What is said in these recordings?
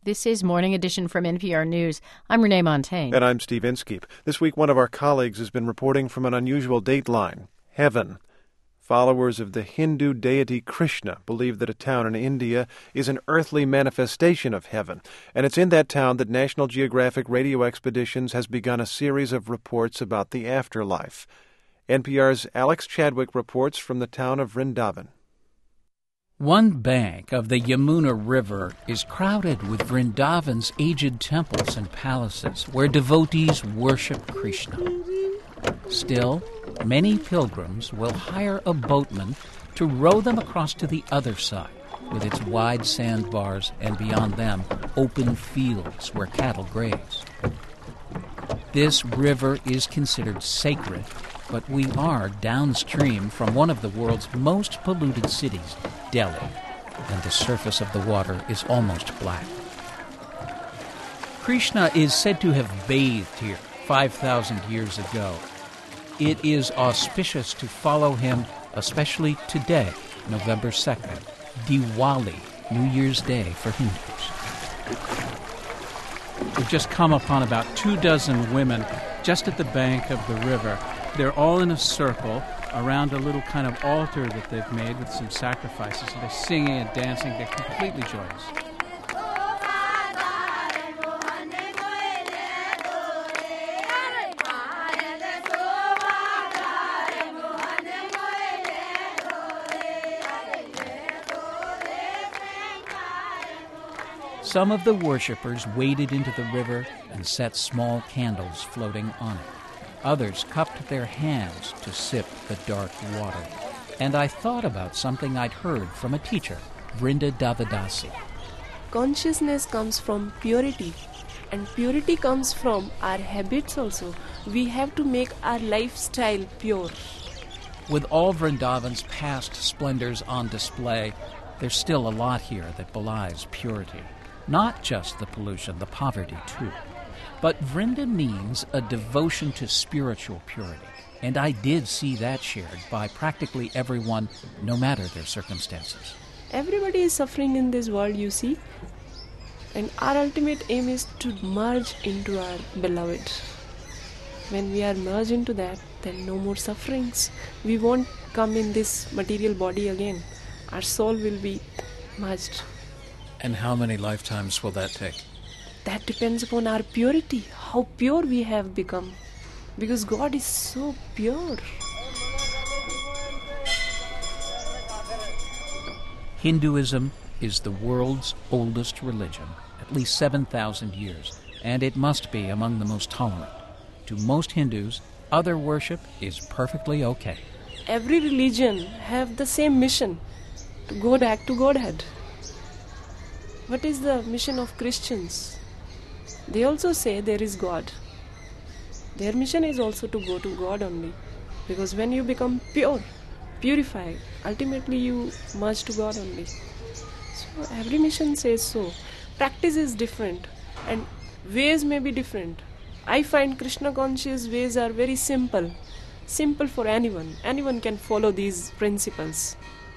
This is Morning Edition from NPR News. I'm Renee Montagne. And I'm Steve Inskeep. This week, one of our colleagues has been reporting from an unusual dateline, heaven. Followers of the Hindu deity Krishna believe that a town in India is an earthly manifestation of heaven, and it's in that town that National Geographic Radio Expeditions has begun a series of reports about the afterlife. NPR's Alex Chadwick reports from the town of Vrindavan. One bank of the Yamuna River is crowded with Vrindavan's aged temples and palaces where devotees worship Krishna. Still, many pilgrims will hire a boatman to row them across to the other side, with its wide sandbars and beyond them open fields where cattle graze. This river is considered sacred, but we are downstream from one of the world's most polluted cities, Delhi, and the surface of the water is almost black. Krishna is said to have bathed here 5,000 years ago. It is auspicious to follow him, especially today, November 2nd, Diwali, New Year's Day for Hindus. We've just come upon about 24 women just at the bank of the river. They're all in a circle around a little kind of altar that they've made with some sacrifices. And they're singing and dancing. They're completely joyous. Some of the worshippers waded into the river and set small candles floating on it. Others cupped their hands to sip the dark water. And I thought about something I'd heard from a teacher, Vrinda Davadasi. Consciousness comes from purity, and purity comes from our habits also. We have to make our lifestyle pure. With all Vrindavan's past splendors on display, there's still a lot here that belies purity. Not just the pollution, the poverty too. But Vrinda means a devotion to spiritual purity, and I did see that shared by practically everyone, no matter their circumstances. Everybody is suffering in this world, you see, and our ultimate aim is to merge into our beloved. When we are merged into that, then no more sufferings. We won't come in this material body again. Our soul will be merged. And how many lifetimes will that take? That depends upon our purity, how pure we have become. Because God is so pure. Hinduism is the world's oldest religion, at least 7,000 years, and it must be among the most tolerant. To most Hindus, other worship is perfectly okay. Every religion have the same mission, to go back to Godhead. What is the mission of Christians? They also say there is God. Their mission is also to go to God only. Because when you become pure, purified, ultimately you merge to God only. So every mission says so. Practice is different and ways may be different. I find Krishna conscious ways are very simple. Simple for anyone. Anyone can follow these principles.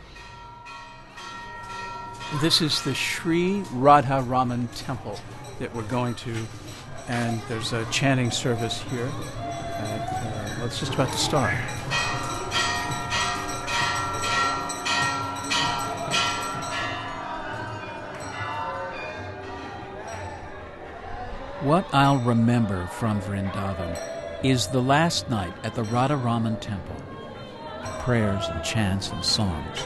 This is the Sri Radha Raman Temple that we're going to, and there's a chanting service here. It's just about to start. What I'll remember from Vrindavan is the last night at the Radha Raman Temple. Prayers and chants and songs.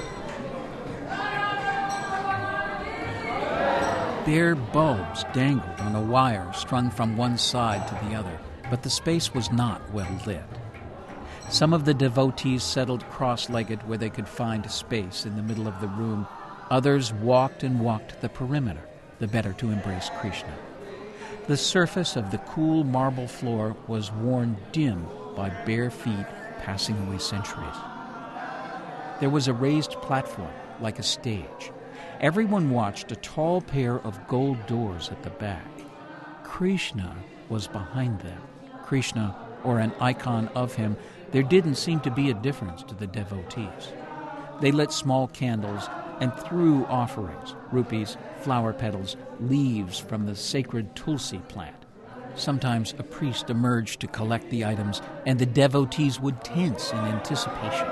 Bare bulbs dangled on a wire strung from one side to the other, but the space was not well lit. Some of the devotees settled cross-legged where they could find space in the middle of the room. Others walked and walked the perimeter, the better to embrace Krishna. The surface of the cool marble floor was worn dim by bare feet passing away centuries. There was a raised platform, like a stage. Everyone watched a tall pair of gold doors at the back. Krishna was behind them. Krishna, or an icon of him, there didn't seem to be a difference to the devotees. They lit small candles and threw offerings, rupees, flower petals, leaves from the sacred tulsi plant. Sometimes a priest emerged to collect the items, and the devotees would tense in anticipation.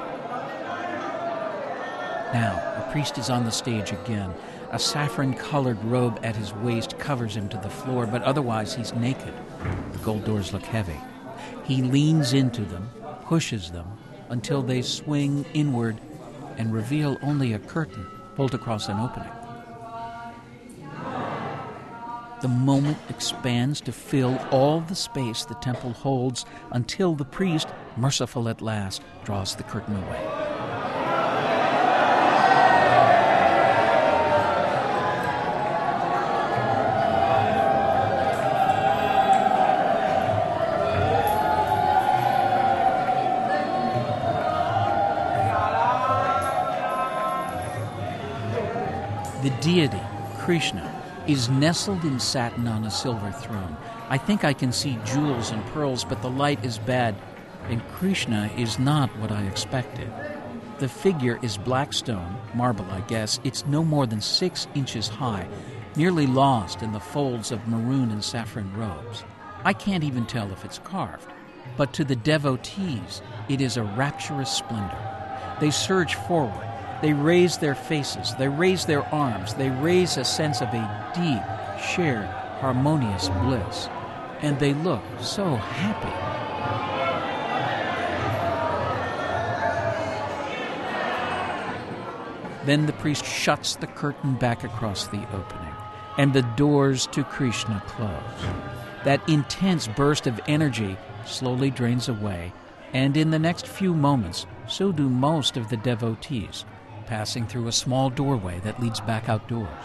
Now, a priest is on the stage again. A saffron-colored robe at his waist covers him to the floor, but otherwise he's naked. The gold doors look heavy. He leans into them, pushes them, until they swing inward and reveal only a curtain pulled across an opening. The moment expands to fill all the space the temple holds until the priest, merciful at last, draws the curtain away. The deity, Krishna, is nestled in satin on a silver throne. I think I can see jewels and pearls, but the light is bad, and Krishna is not what I expected. The figure is black stone, marble I guess. It's no more than 6 inches high, nearly lost in the folds of maroon and saffron robes. I can't even tell if it's carved, but to the devotees, it is a rapturous splendor. They surge forward. They raise their faces, they raise their arms, they raise a sense of a deep, shared, harmonious bliss. And they look so happy. Then the priest shuts the curtain back across the opening, and the doors to Krishna close. That intense burst of energy slowly drains away, and in the next few moments, so do most of the devotees, passing through a small doorway that leads back outdoors.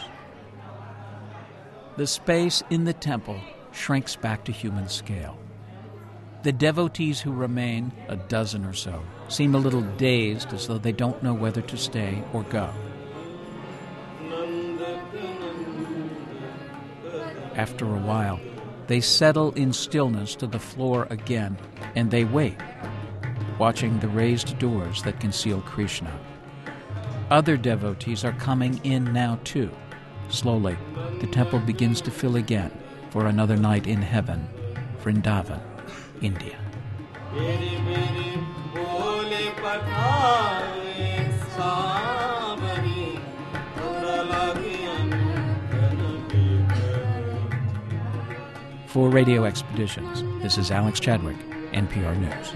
The space in the temple shrinks back to human scale. The devotees who remain, a dozen or so, seem a little dazed, as though they don't know whether to stay or go. After a while, they settle in stillness to the floor again, and they wait, watching the raised doors that conceal Krishna. Other devotees are coming in now, too. Slowly, the temple begins to fill again for another night in heaven, Vrindavan, India. For Radio Expeditions, this is Alex Chadwick, NPR News.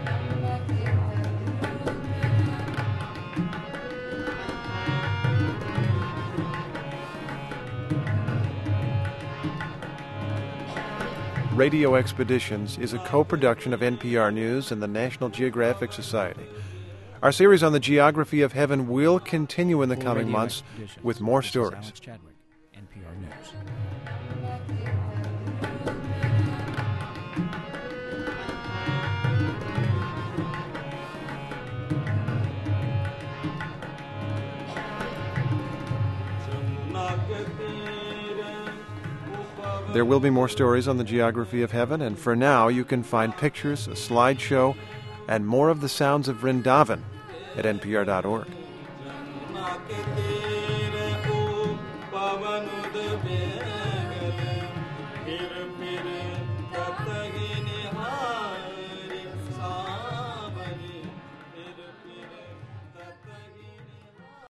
Radio Expeditions is a co-production of NPR News and the National Geographic Society. Our series on the geography of heaven will continue in the coming months with more stories. Alex Chadwick, NPR News. There will be more stories on the geography of heaven, and for now you can find pictures, a slideshow, and more of the sounds of Vrindavan at npr.org.